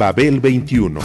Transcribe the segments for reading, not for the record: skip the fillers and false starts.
Babel 21.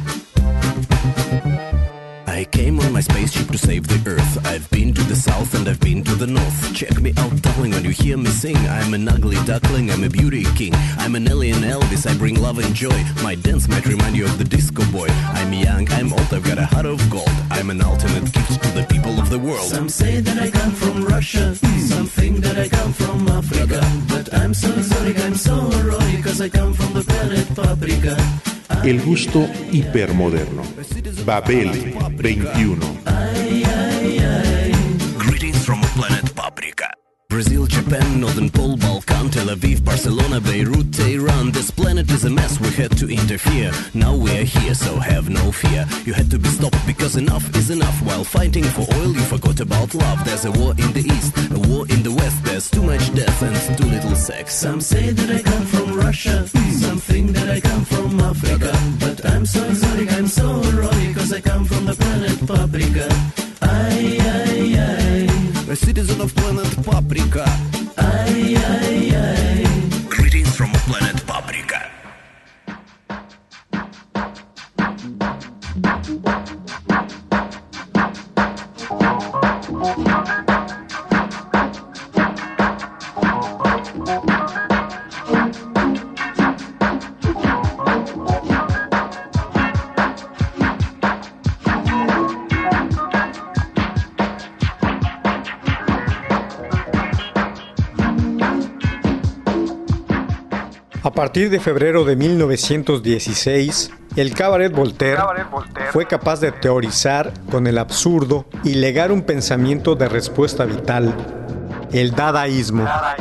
I came on my spaceship to save the Earth. I've been to the south and I've been to the north. Check me out, darling, when you hear me sing. I'm an ugly duckling, I'm a beauty king. I'm an alien Elvis, I bring love and joy. My dance might remind you of the disco boy. I'm young, I'm old, I've got a heart of gold. I'm an ultimate gift to the people of the world. Some say that I come from Russia, some think that I come from Africa. But I'm so exotic, I'm so erotic, cause I come from the planet Paprika. El gusto hipermoderno. Babel 21. Greetings from planet Paprika. Brazil, Japan, Northern Pole, Balkan, Tel Aviv, Barcelona, Beirut, Tehran. This planet is a mess, we had to interfere. Now we are here, so have no fear. You had to be stopped because enough is enough. While fighting for oil, you forgot about love. There's a war in the east, a war in the west. There's too much death and too little sex. Some say that I come from Russia, some think that I come from Africa. But I'm so exotic, I'm so erotic, cause I come from the planet Paprika. Ay, ay, ay. A citizen of planet Paprika. Ay, ay, ay. Greetings from planet Paprika. A partir de febrero de 1916, el Cabaret Voltaire fue capaz de teorizar con el absurdo y legar un pensamiento de respuesta vital, el dadaísmo.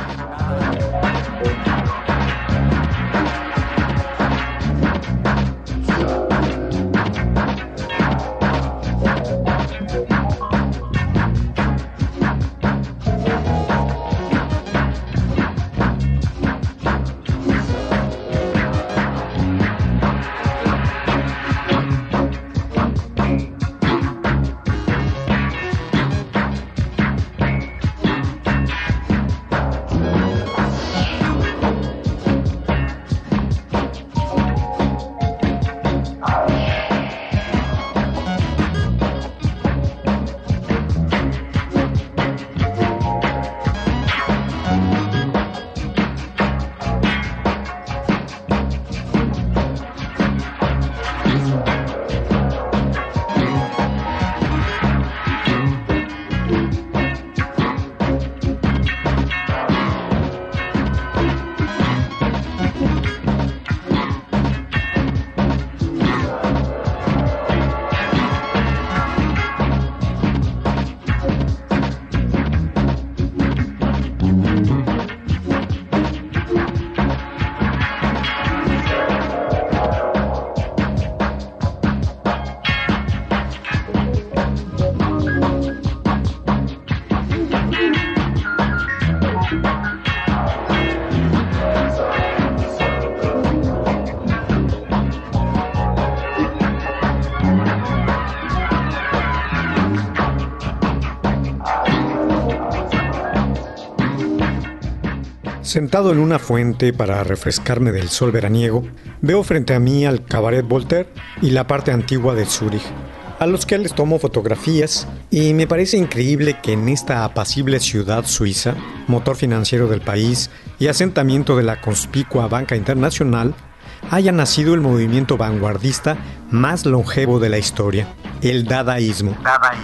Sentado en una fuente para refrescarme del sol veraniego, veo frente a mí al Cabaret Voltaire y la parte antigua de Zúrich, a los que les tomo fotografías, y me parece increíble que en esta apacible ciudad suiza, motor financiero del país y asentamiento de la conspicua banca internacional, haya nacido el movimiento vanguardista más longevo de la historia, el dadaísmo.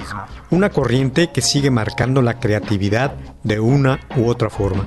Una corriente que sigue marcando la creatividad de una u otra forma.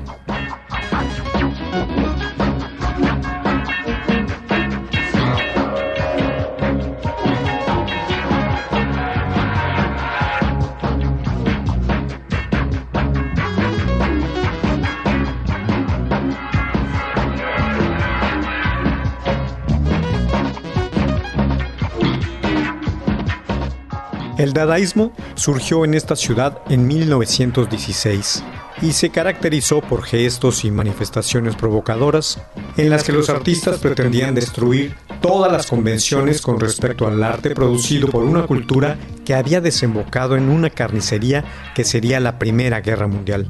El dadaísmo surgió en esta ciudad en 1916 y se caracterizó por gestos y manifestaciones provocadoras en las que los artistas pretendían destruir todas las convenciones con respecto al arte producido por una cultura que había desembocado en una carnicería que sería la Primera Guerra Mundial.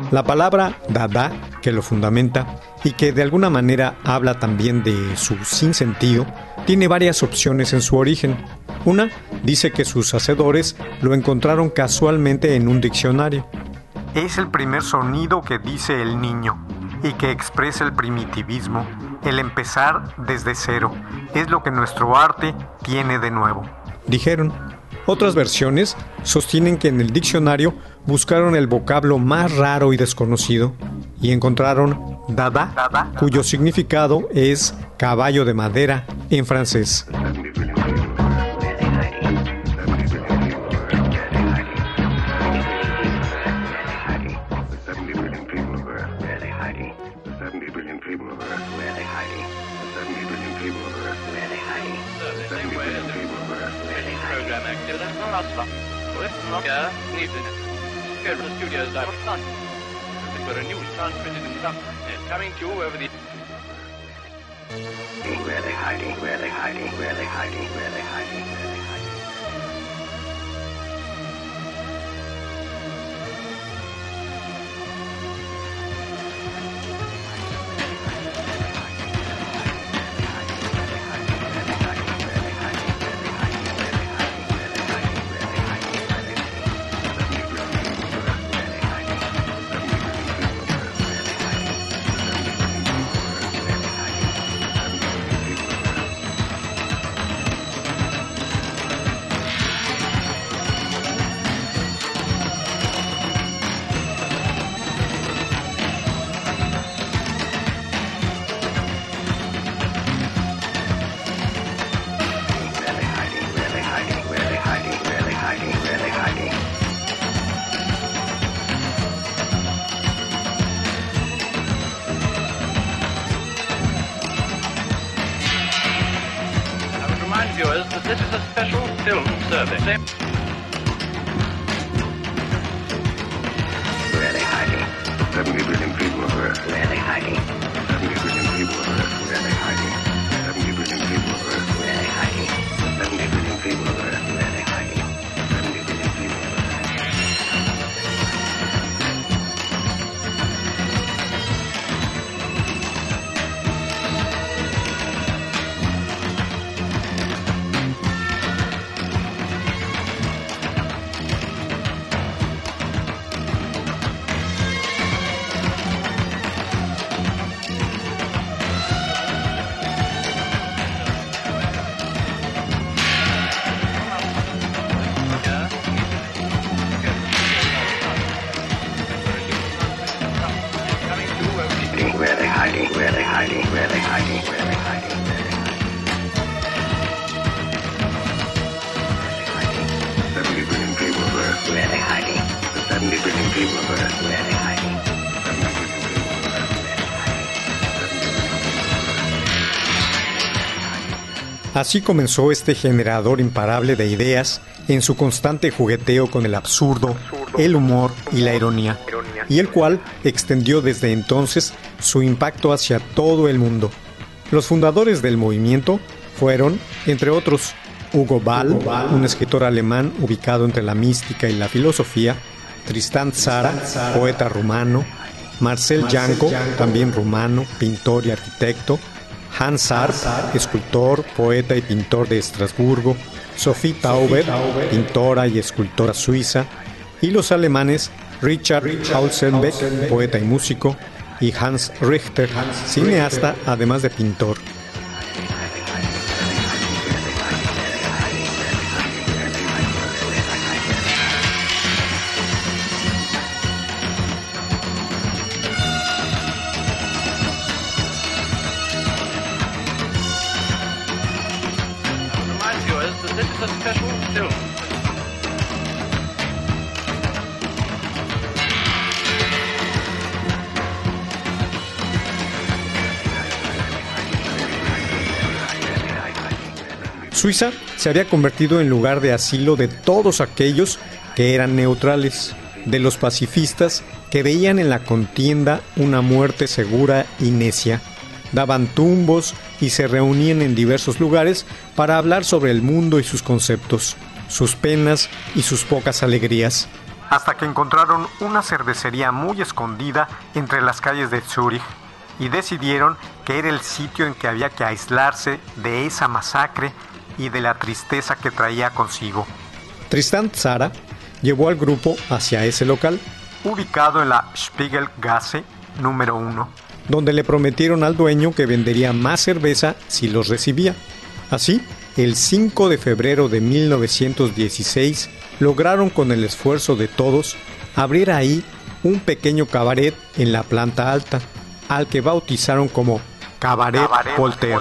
La palabra Dada, que lo fundamenta y que de alguna manera habla también de su sinsentido, tiene varias opciones en su origen. Una dice que sus hacedores lo encontraron casualmente en un diccionario. Es el primer sonido que dice el niño y que expresa el primitivismo, el empezar desde cero. Es lo que nuestro arte tiene de nuevo, dijeron. Otras versiones sostienen que en el diccionario buscaron el vocablo más raro y desconocido y encontraron Dada, cuyo significado es caballo de madera en francés. This is a special film service. Where are they hiding? 70 billion people on Earth. Where are they hiding? 70 billion people on Earth. Where are they hiding? 70 billion people on Earth. Where are they hiding? 70 billion people on Earth. Where are they hiding? 70 billion people on Earth. Where are they hiding? Where are they hiding? Where are they hiding? Where are they hiding? 70 billion people on Earth. Where are they hiding? 70 billion people on Earth. Where are they hiding? 70 billion people on Earth. Así comenzó este generador imparable de ideas en su constante jugueteo con el absurdo, el humor y la ironía, y el cual extendió desde entonces su impacto hacia todo el mundo. Los fundadores del movimiento fueron, entre otros, Hugo Ball, un escritor alemán ubicado entre la mística y la filosofía, Tristan Tzara, poeta rumano, Marcel Janco, también rumano, pintor y arquitecto, Hans Arp, escultor, poeta y pintor de Estrasburgo, Sophie Tauber, pintora y escultora suiza, y los alemanes Richard Hausenbeck, poeta y músico, y Hans Richter, cineasta además de pintor. Suiza se había convertido en lugar de asilo de todos aquellos que eran neutrales, de los pacifistas que veían en la contienda una muerte segura y necia. Daban tumbos y se reunían en diversos lugares para hablar sobre el mundo y sus conceptos, sus penas y sus pocas alegrías. hasta que encontraron una cervecería muy escondida entre las calles de Zúrich y decidieron que era el sitio en que había que aislarse de esa masacre y de la tristeza que traía consigo. Tristan Tzara llevó al grupo hacia ese local, ubicado en la Spiegelgasse número 1, donde le prometieron al dueño que vendería más cerveza si los recibía. Así, el 5 de febrero de 1916, lograron con el esfuerzo de todos abrir ahí un pequeño cabaret en la planta alta, al que bautizaron como Cabaret Voltaire.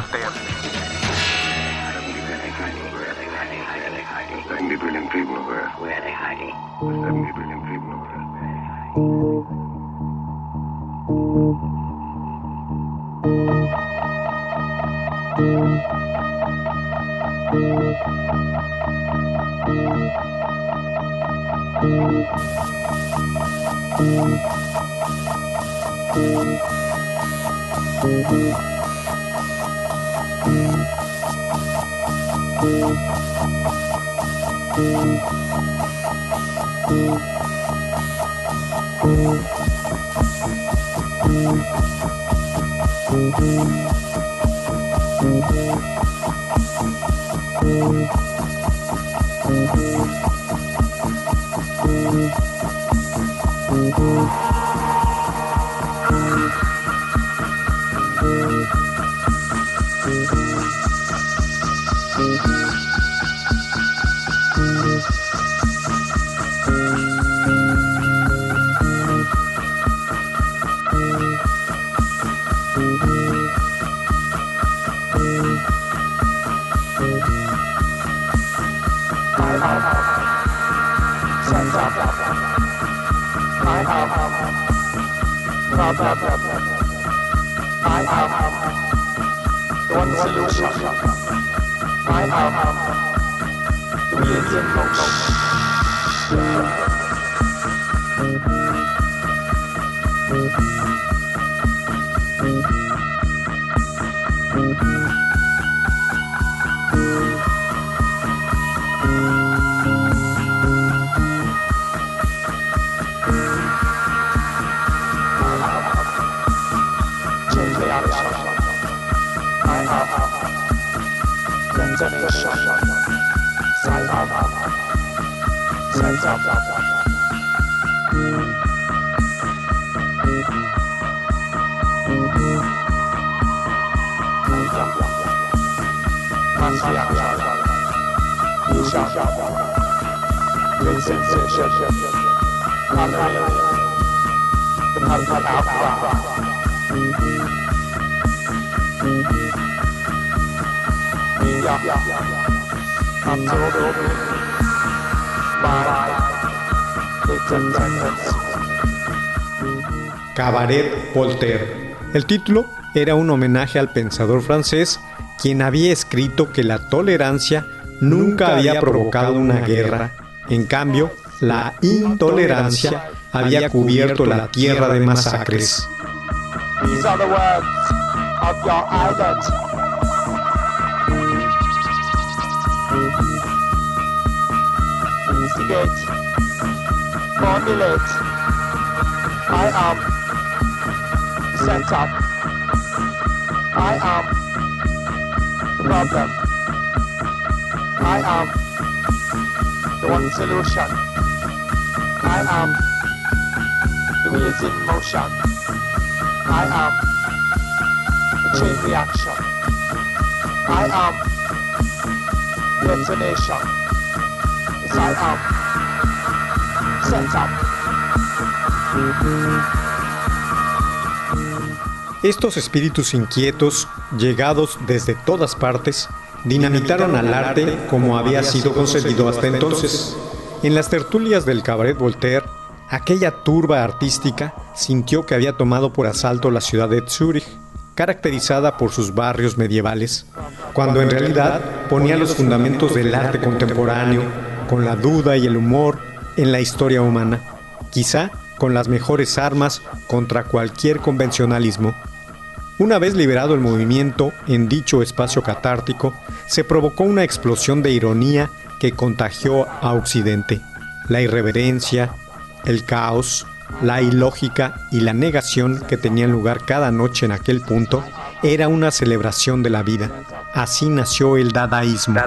Cabaret Voltaire. El título era un homenaje al pensador francés, quien había escrito que la tolerancia nunca había provocado una guerra. En cambio, la intolerancia había cubierto la tierra de masacres. These are the words of your island. Instigate, formulate. I am set up. I am the problem. I am the one solution. I am the wheels in motion. I am the chain reaction. I am detonation. Yes, I am set up. Estos espíritus inquietos, llegados desde todas partes, dinamitaron al arte como había sido concebido hasta entonces. En las tertulias del Cabaret Voltaire, aquella turba artística sintió que había tomado por asalto la ciudad de Zúrich, caracterizada por sus barrios medievales, cuando en realidad ponía los fundamentos del arte contemporáneo, con la duda y el humor en la historia humana, quizá con las mejores armas contra cualquier convencionalismo. Una vez liberado el movimiento en dicho espacio catártico, se provocó una explosión de ironía que contagió a Occidente. La irreverencia, el caos, la ilógica y la negación que tenían lugar cada noche en aquel punto era una celebración de la vida. Así nació el dadaísmo.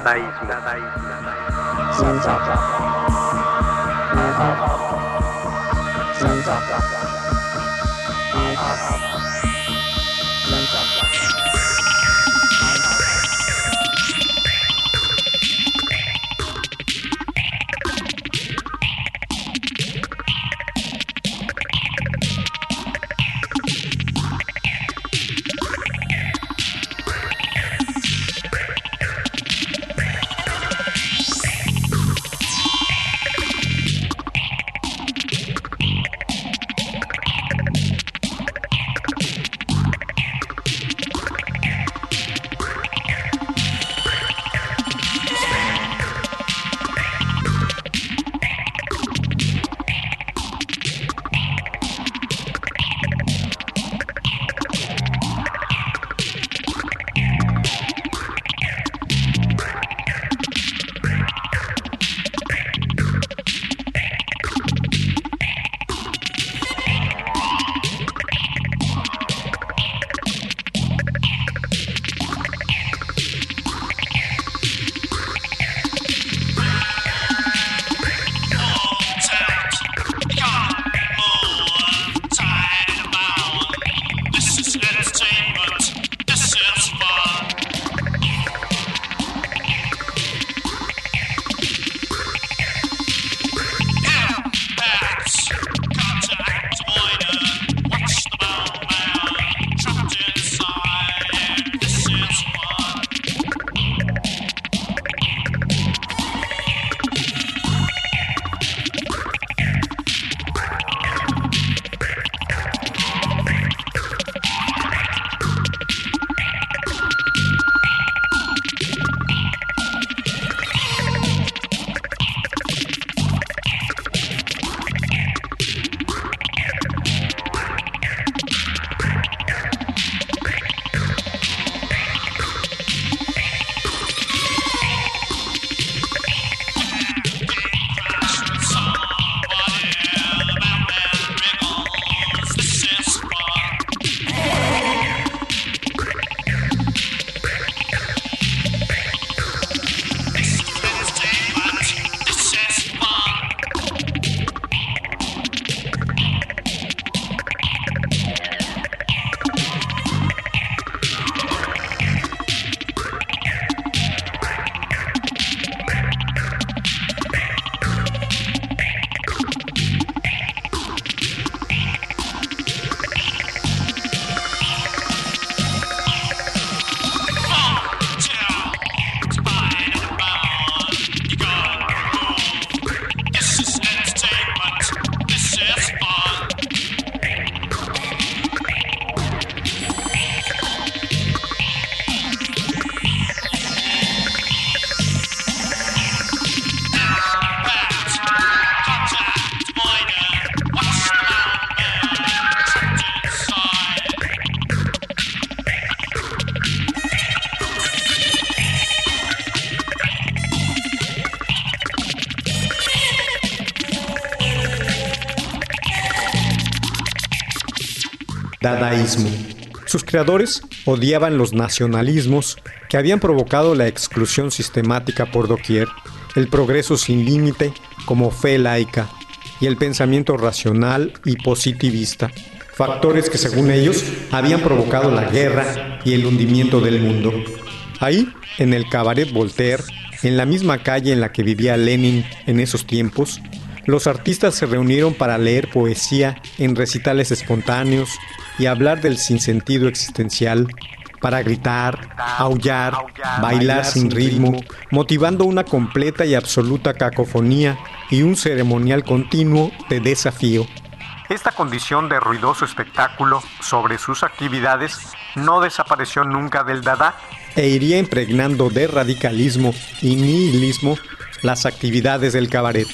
Dadaísmo. Sus creadores odiaban los nacionalismos que habían provocado la exclusión sistemática por doquier, el progreso sin límite como fe laica y el pensamiento racional y positivista, factores que según ellos habían provocado la guerra y el hundimiento del mundo. Ahí, en el Cabaret Voltaire, en la misma calle en la que vivía Lenin en esos tiempos, los artistas se reunieron para leer poesía en recitales espontáneos y hablar del sinsentido existencial, para gritar, aullar, bailar sin ritmo, motivando una completa y absoluta cacofonía y un ceremonial continuo de desafío. Esta condición de ruidoso espectáculo sobre sus actividades no desapareció nunca del Dada e iría impregnando de radicalismo y nihilismo las actividades del cabaret.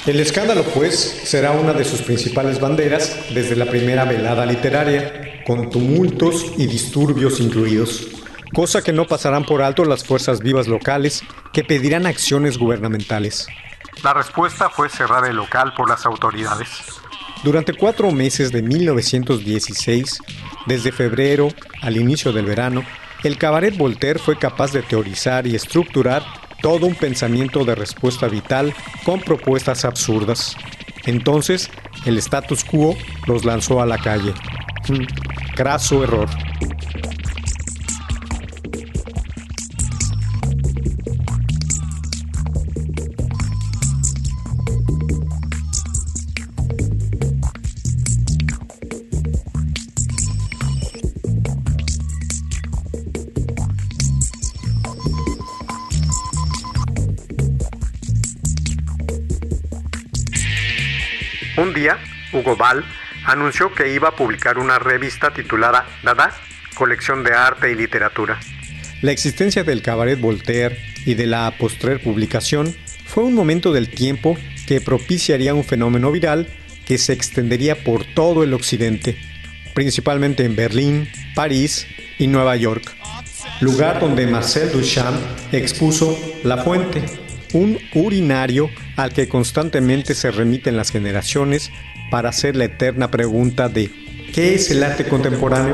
El escándalo, pues, será una de sus principales banderas desde la primera velada literaria, con tumultos y disturbios incluidos, cosa que no pasarán por alto las fuerzas vivas locales que pedirán acciones gubernamentales. La respuesta fue cerrar el local por las autoridades. Durante 4 meses de 1916, desde febrero al inicio del verano, el Cabaret Voltaire fue capaz de teorizar y estructurar todo un pensamiento de respuesta vital con propuestas absurdas. Entonces, el status quo los lanzó a la calle. Craso error. Un día, Hugo Ball anunció que iba a publicar una revista titulada Dada, colección de arte y literatura. La existencia del Cabaret Voltaire y de la postrer publicación fue un momento del tiempo que propiciaría un fenómeno viral que se extendería por todo el occidente, principalmente en Berlín, París y Nueva York, lugar donde Marcel Duchamp expuso La Fuente, un urinario al que constantemente se remiten las generaciones para hacer la eterna pregunta de ¿qué es el arte contemporáneo?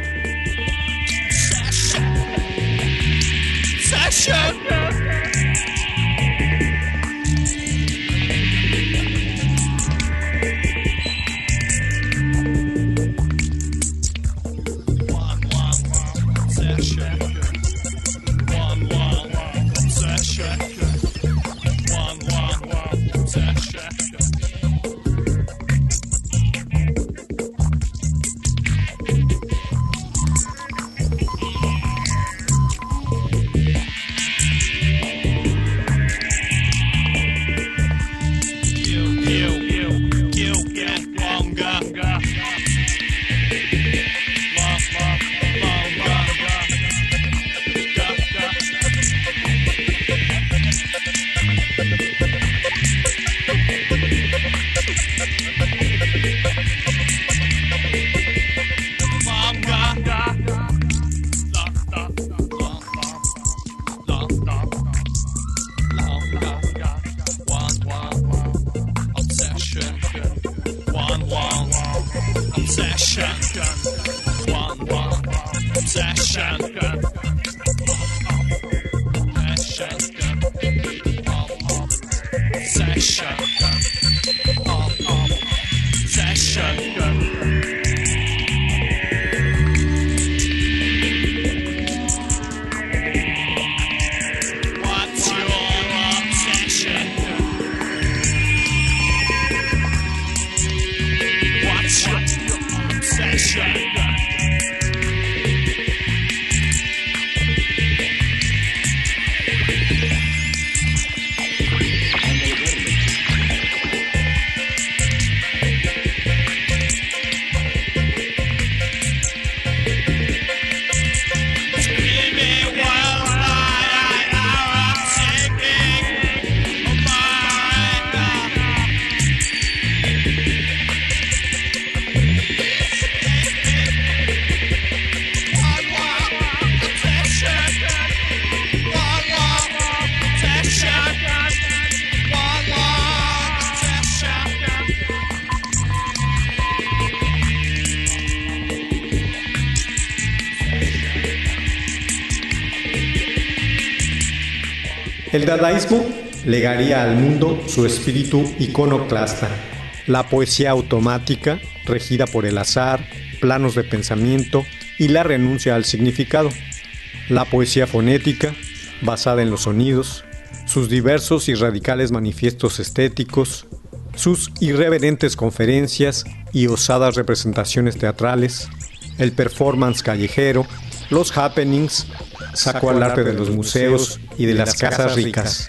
El dadaísmo legaría al mundo su espíritu iconoclasta, la poesía automática, regida por el azar, planos de pensamiento y la renuncia al significado, la poesía fonética, basada en los sonidos, sus diversos y radicales manifiestos estéticos, sus irreverentes conferencias y osadas representaciones teatrales, el performance callejero, los happenings, sacó al arte de los museos y de las casas ricas.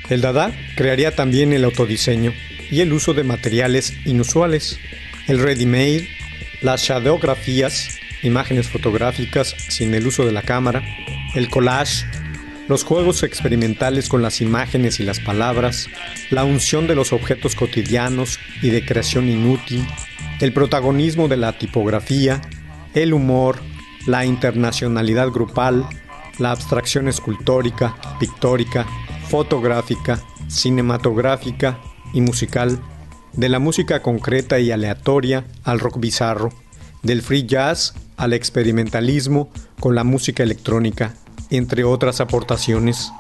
El Dada crearía también el autodiseño y el uso de materiales inusuales, el ready-made, las shadowgrafías, imágenes fotográficas sin el uso de la cámara, el collage, los juegos experimentales con las imágenes y las palabras, la unción de los objetos cotidianos y de creación inútil, el protagonismo de la tipografía, el humor, la internacionalidad grupal, la abstracción escultórica, pictórica, fotográfica, cinematográfica y musical, de la música concreta y aleatoria al rock bizarro, del free jazz al experimentalismo con la música electrónica, entre otras aportaciones.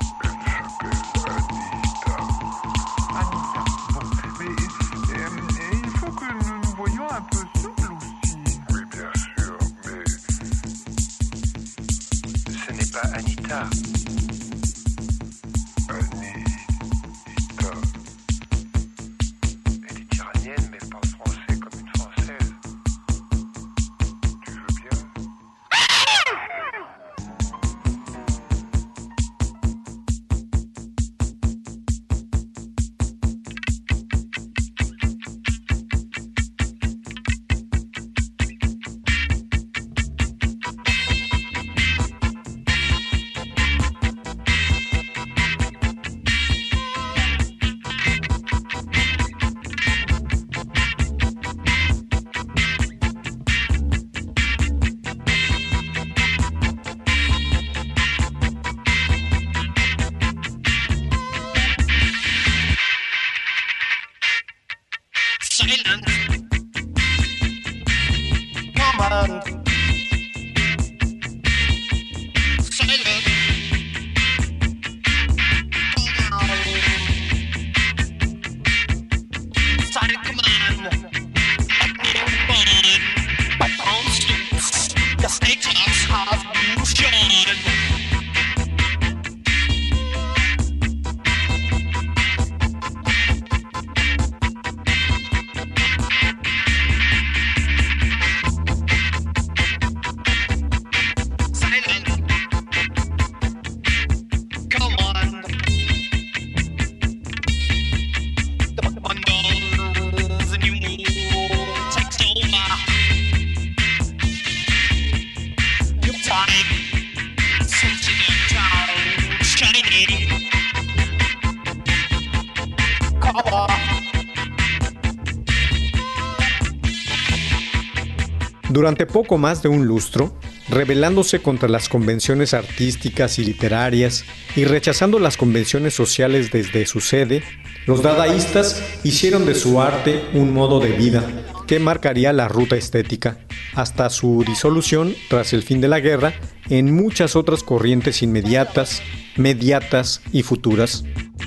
Durante poco más de un lustro, rebelándose contra las convenciones artísticas y literarias y rechazando las convenciones sociales desde su sede, los dadaístas hicieron de su arte un modo de vida que marcaría la ruta estética, hasta su disolución tras el fin de la guerra en muchas otras corrientes inmediatas, mediatas y futuras.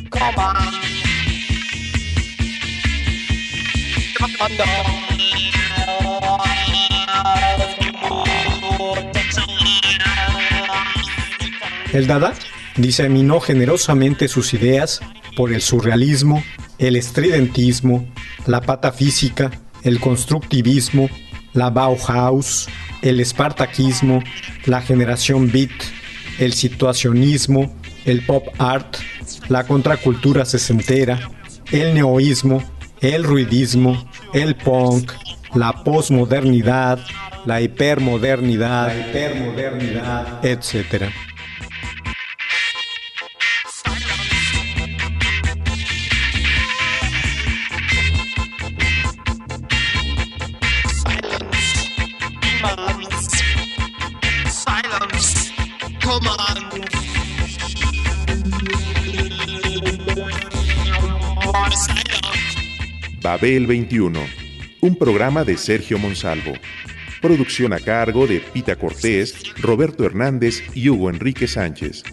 El Dada diseminó generosamente sus ideas por el surrealismo, el estridentismo, la patafísica, el constructivismo, la Bauhaus, el espartaquismo, la generación beat, el situacionismo, el pop art, la contracultura sesentera, el neoísmo, el ruidismo, el punk, la posmodernidad, la hipermodernidad, etc. Babel 21, un programa de Sergio Monsalvo. Producción a cargo de Pita Cortés, Roberto Hernández y Hugo Enrique Sánchez.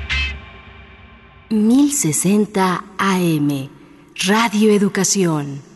...1060 AM, Radio Educación.